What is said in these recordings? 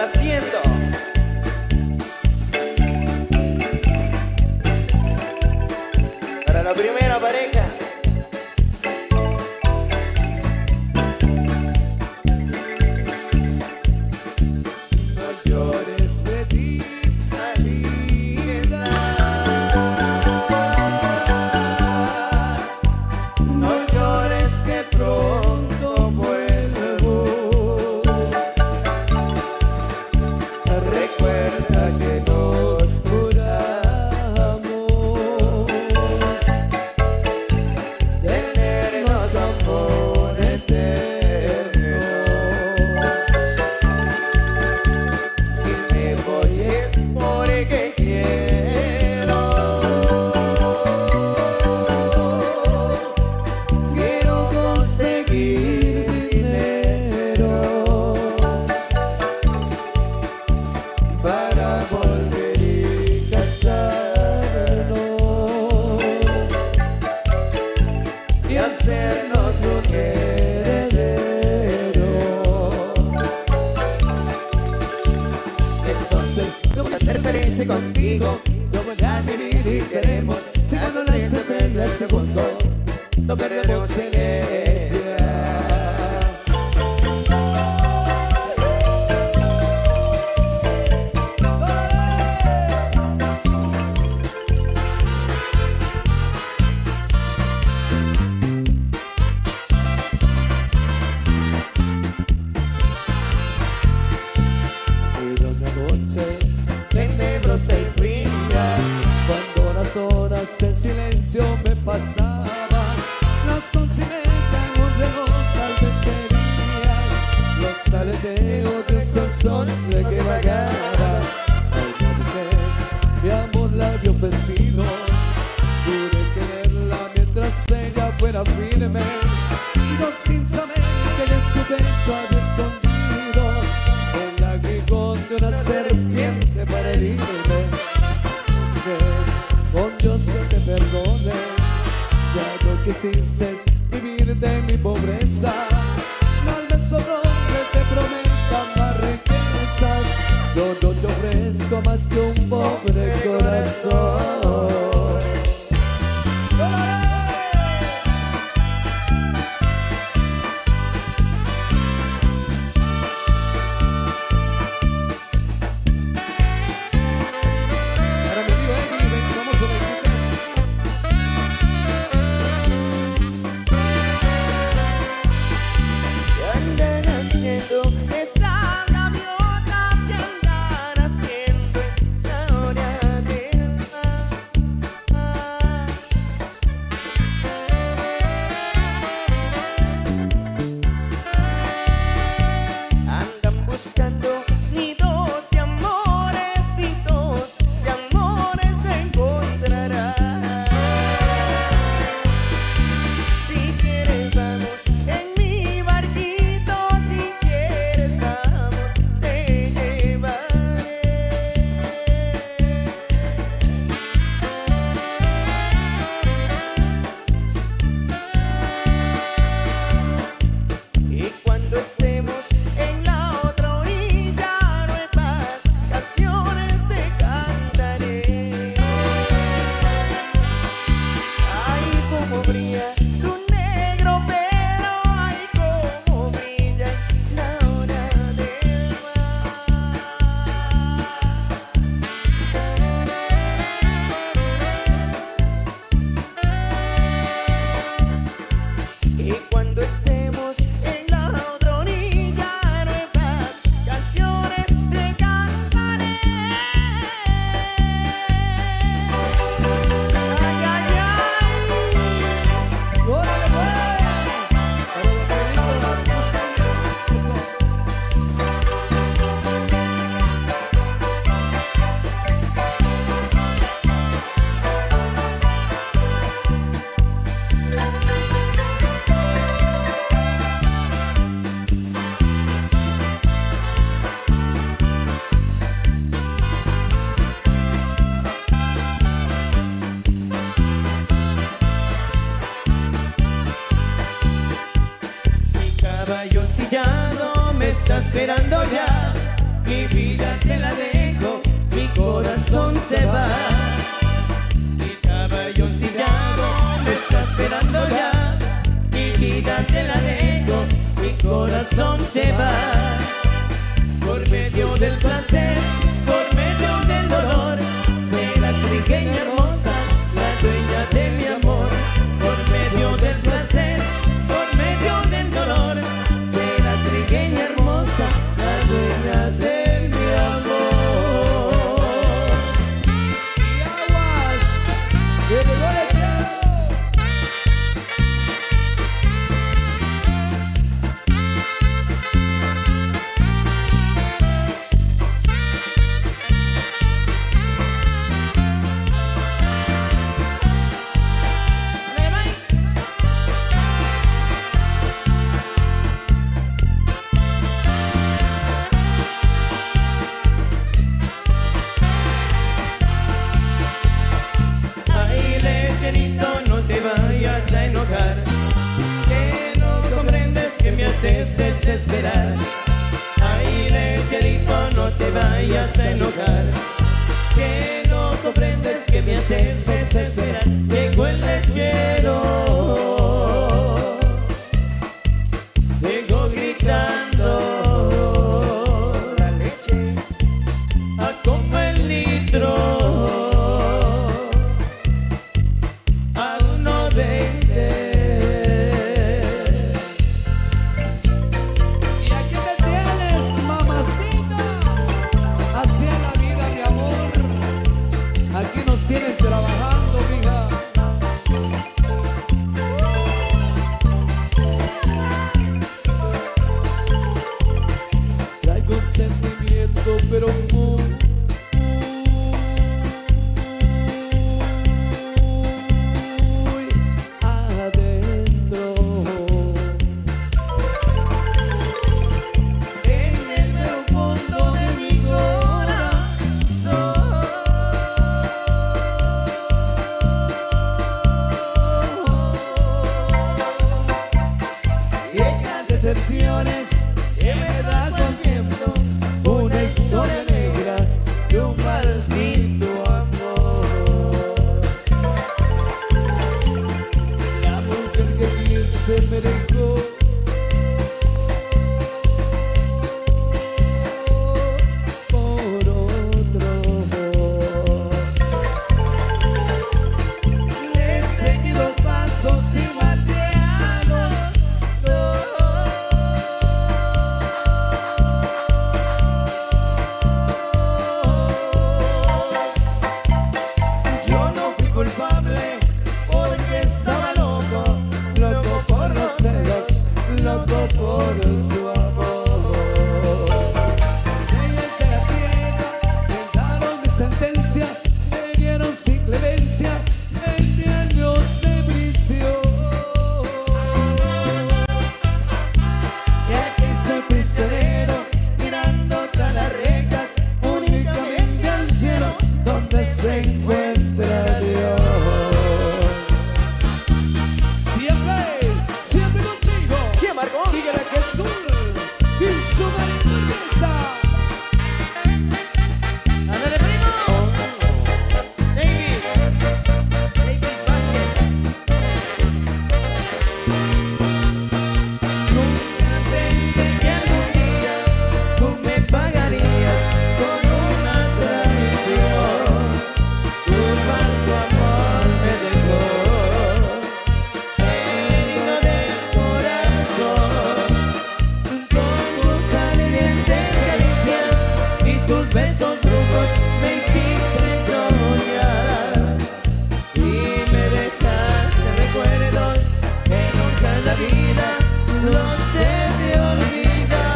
haciendo. Para la primera pareja. No llores de vida, vida. No llores que pronto vuelvo. Recuerda que nos juramos tenernos amor eterno. Si me voy es porque quiero conseguir dinero para volver y casarnos y hacernos un heredero. Entonces yo voy a ser feliz contigo, yo voy a vivir y seremos. Si cuando las estrellas se juntó, no perderemos en ella. Era una noche tenebrosa y fría, cuando las horas en silencio me pasaban. Las 11:30 en un reloj tal vez serían los aleteos de un sol de que vagara. Ay, mi mujer, mi amor la dio vecino, pude quererla mientras ella fuera firme. Yo sin saber que ella en su pecho había escondido el aguijón de una serpiente para herirme. Mujer, con Dios que te perdone, ya no quisiste vivir de mi pobreza. Tal vez sobró que te prometa más riquezas. Yo no te ofrezco más que un pobre corazón. Para mi amigo Eddie, ven, vamos a ver. ¿Qué andan haciendo esa gaviota? ¿Qué andan haciendo esa hora del mar? Andan buscando nidos de amores encontrarán. Si quieres vamos en mi barquito, si quieres vamos, te llevaré. Y cuando estemos en la otra orilla, nuevas canciones te cantaré. Ay, cómo brilla tu negro pelo, ay, cómo brilla la hora del mar. Y cuando estemos en la otra orilla, nuevas canciones te cantaré. Ay, ay, ay. ¡Órale, pues! Para los negritos, ustedes, eso. Mi caballo ensillado me está esperando ya. mi vida te la dejo, mi corazón se va. Mi caballo sillado me está esperando ya, mi vida te la dejo, mi corazón se va. Por medio del placer, por medio del dolor, será trigueña hermosa, la dueña de mi amor. Por medio del placer, por medio del dolor, será trigueña hermosa, la dueña de mi amor. Y aguas, que llegó el lechero. No te vayas a enojar, que no comprendes que me haces desesperar. Ay, lecherito, no te vayas a enojar, que no comprendes que me haces desesperar. Llegó el lechero, llegó gritando, la leche a como el litro. Tienen trabajando, mija. Traigo un sentimiento, pero muy adentro. En el mero fondo de mi corazón. Decepciones que me da con tiempo, una historia negra de un maldito amor. La mujer que quise me dejó por otro. Le he seguido pasos sin matearlos. Culpable porque estaba loco, loco por los celos, loco por su amor. Leyes de la tierra me daron mi sentencia, me dieron sin clemencia 20 años de prisión. Y aquí estoy prisionero, mirando tras las rejas, únicamente al cielo donde se encuentra Dios. Siempre contigo. ¿Quién marcó? Dígale que es Azul y su mariposa. ¡Ándale, primo! David Vázquez. Nunca pensé que algún día tú me pagarías con una traición. Tu falso amor me dejó herido del corazón. Con tus ardientes caricias y tus besos brujos me hiciste soñar, y me dejaste recuerdos que nunca en la vida los he de olvidar.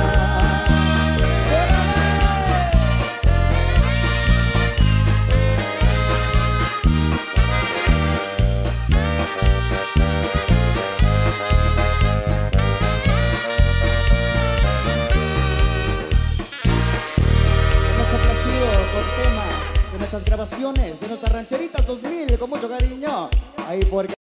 Hemos complacido con temas de nuestras grabaciones, de nuestras rancheritas 2000, con mucho cariño. Ahí por